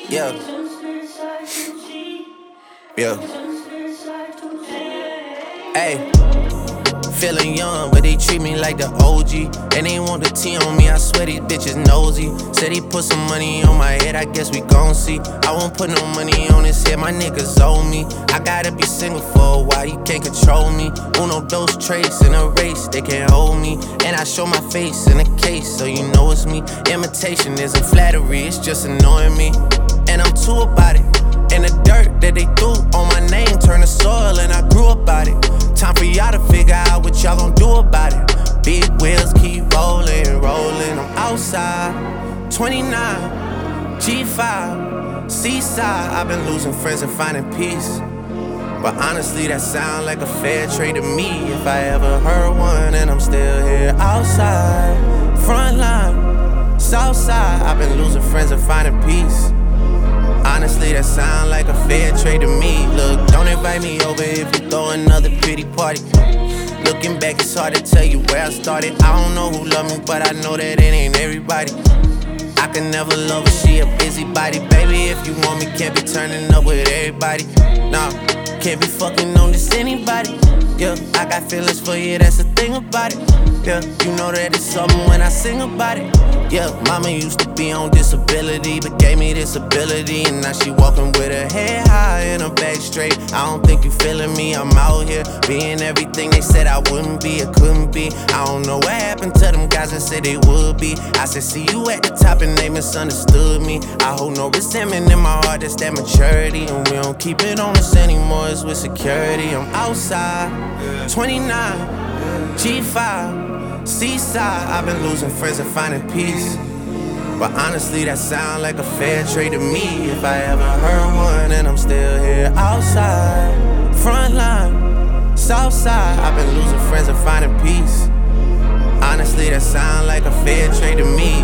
Yeah. Yeah. Hey. Feeling young, but they treat me like the OG. And they want the T on me, I swear these bitches nosy. Said he put some money on my head, I guess we gon' see. I won't put no money on his head, my niggas owe me. I gotta be single for a while, you can't control me. Uno, those traits in a race, they can't hold me. And I show my face in a case, so you know it's me. Imitation isn't flattery, it's just annoying me. And I'm too about it. And the dirt that they threw on my name turned to soil, and I grew about it. Time for y'all to figure out what y'all gon' do about it. Big wheels keep rolling, rolling. I'm outside, 29, G5, Seaside. I've been losing friends and finding peace. But honestly, that sound like a fair trade to me. If I ever heard one, and I'm still here outside, front line, south side. I've been losing friends and finding peace. Honestly, that sound like a fair trade to me. Look, don't invite me over if you throw another pity party. Looking back, it's hard to tell you where I started. I don't know who loved me, but I know that it ain't everybody. I can never love her, she a busybody. Baby, if you want me, can't be turning up with everybody. Nah, can't be fucking on this anybody. Yeah, I got feelings for you, that's the thing about it. Yeah, you know that it's something when I sing about it. Yeah, mama used to be on disability, but gave me this ability. And now she walking with her head high and her back straight. I don't think you feeling me, I'm out here being everything they said I wouldn't be, or couldn't be. I don't know what happened to them guys that said they would be. I said see you at the top and they misunderstood me. I hold no resentment in my heart, that's that maturity. And we don't keep it on us anymore, it's with security. I'm outside, 29, G5, Seaside. I've been losing friends and finding peace. But honestly, that sound like a fair trade to me. If I ever heard one, and I'm still here outside, front line, south side. I've been losing friends and finding peace. Honestly, that sound like a fair trade to me.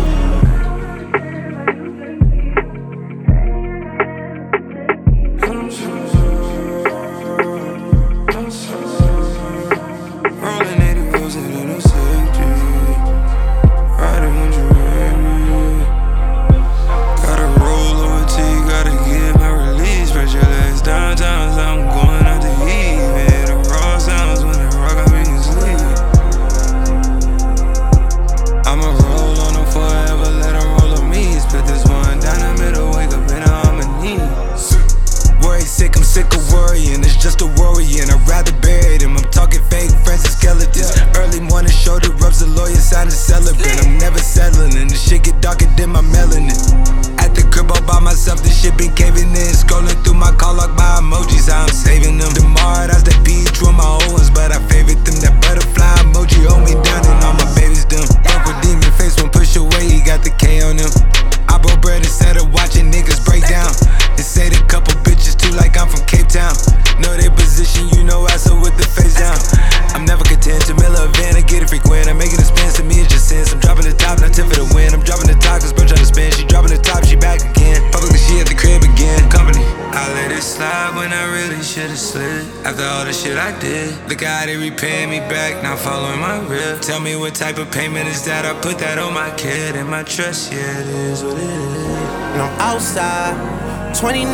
Look how they repaying me back, not following my rip. Tell me what type of payment is that? I put that on my kid and my trust, yeah, it is what it is. And I'm outside, 29,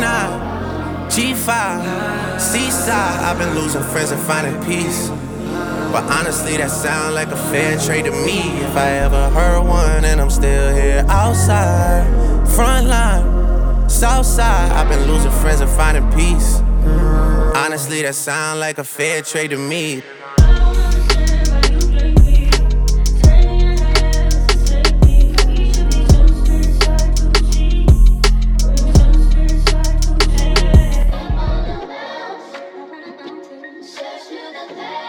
G5, Seaside. I've been losing friends and finding peace. But honestly, that sound like a fair trade to me. If I ever heard one, and I'm still here outside, front line, south side. I've been losing friends and finding peace. Honestly, that sound like a fair trade to me. Shut